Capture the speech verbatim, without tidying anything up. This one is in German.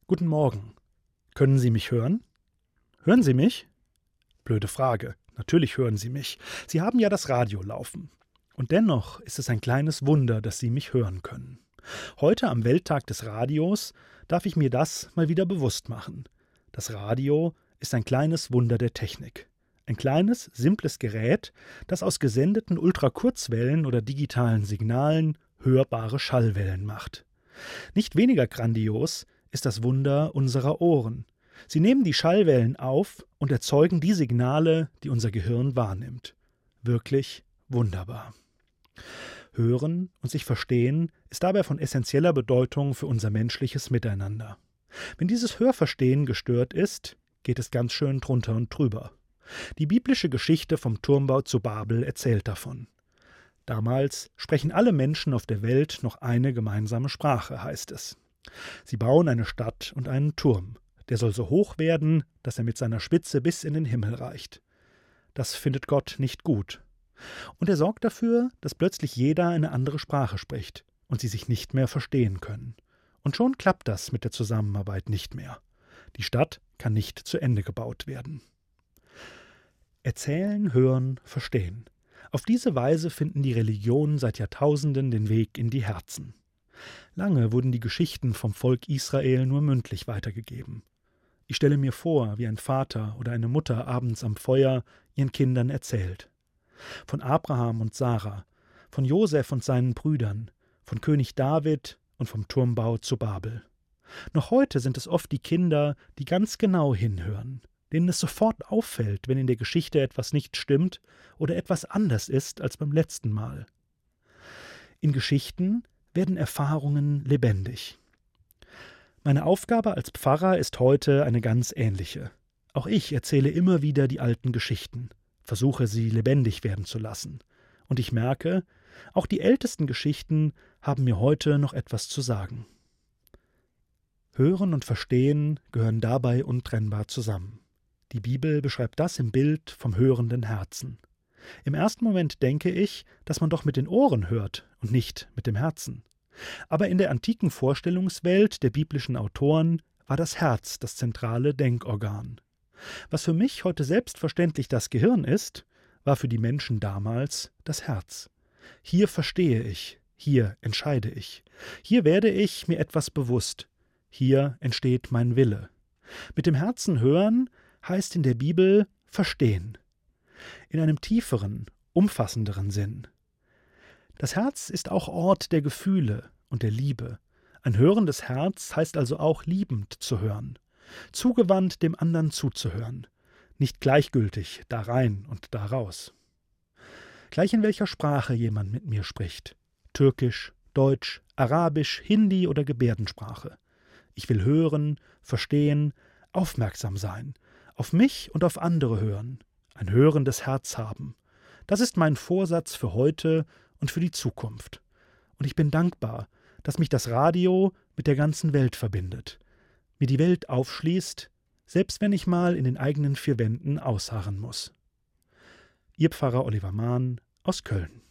Guten Morgen. Können Sie mich hören? Hören Sie mich? Blöde Frage. Natürlich hören Sie mich. Sie haben ja das Radio laufen. Und dennoch ist es ein kleines Wunder, dass Sie mich hören können. Heute am Welttag des Radios darf ich mir das mal wieder bewusst machen. Das Radio ist ein kleines Wunder der Technik. Ein kleines, simples Gerät, das aus gesendeten Ultrakurzwellen oder digitalen Signalen hörbare Schallwellen macht. Nicht weniger grandios ist das Wunder unserer Ohren. Sie nehmen die Schallwellen auf und erzeugen die Signale, die unser Gehirn wahrnimmt. Wirklich wunderbar. Hören und sich verstehen ist dabei von essentieller Bedeutung für unser menschliches Miteinander. Wenn dieses Hörverstehen gestört ist, geht es ganz schön drunter und drüber. Die biblische Geschichte vom Turmbau zu Babel erzählt davon. Damals sprechen alle Menschen auf der Welt noch eine gemeinsame Sprache, heißt es. Sie bauen eine Stadt und einen Turm. Der soll so hoch werden, dass er mit seiner Spitze bis in den Himmel reicht. Das findet Gott nicht gut. Und er sorgt dafür, dass plötzlich jeder eine andere Sprache spricht und sie sich nicht mehr verstehen können. Und schon klappt das mit der Zusammenarbeit nicht mehr. Die Stadt kann nicht zu Ende gebaut werden. Erzählen, hören, verstehen. Auf diese Weise finden die Religionen seit Jahrtausenden den Weg in die Herzen. Lange wurden die Geschichten vom Volk Israel nur mündlich weitergegeben. Ich stelle mir vor, wie ein Vater oder eine Mutter abends am Feuer ihren Kindern erzählt. Von Abraham und Sarah, von Josef und seinen Brüdern, von König David und vom Turmbau zu Babel. Noch heute sind es oft die Kinder, die ganz genau hinhören, denen es sofort auffällt, wenn in der Geschichte etwas nicht stimmt oder etwas anders ist als beim letzten Mal. In Geschichten werden Erfahrungen lebendig. Meine Aufgabe als Pfarrer ist heute eine ganz ähnliche. Auch ich erzähle immer wieder die alten Geschichten, versuche sie lebendig werden zu lassen. Und ich merke, auch die ältesten Geschichten haben mir heute noch etwas zu sagen. Hören und Verstehen gehören dabei untrennbar zusammen. Die Bibel beschreibt das im Bild vom hörenden Herzen. Im ersten Moment denke ich, dass man doch mit den Ohren hört und nicht mit dem Herzen. Aber in der antiken Vorstellungswelt der biblischen Autoren war das Herz das zentrale Denkorgan. Was für mich heute selbstverständlich das Gehirn ist, war für die Menschen damals das Herz. Hier verstehe ich, hier entscheide ich, hier werde ich mir etwas bewusst, hier entsteht mein Wille. Mit dem Herzen hören heißt in der Bibel verstehen. In einem tieferen, umfassenderen Sinn. Das Herz ist auch Ort der Gefühle und der Liebe. Ein hörendes Herz heißt also auch liebend zu hören, zugewandt dem anderen zuzuhören, nicht gleichgültig da rein und da raus. Gleich in welcher Sprache jemand mit mir spricht, Türkisch, Deutsch, Arabisch, Hindi oder Gebärdensprache. Ich will hören, verstehen, aufmerksam sein, auf mich und auf andere hören, ein hörendes Herz haben. Das ist mein Vorsatz für heute und für die Zukunft. Und ich bin dankbar, dass mich das Radio mit der ganzen Welt verbindet, mir die Welt aufschließt, selbst wenn ich mal in den eigenen vier Wänden ausharren muss. Ihr Pfarrer Oliver Mahn aus Köln.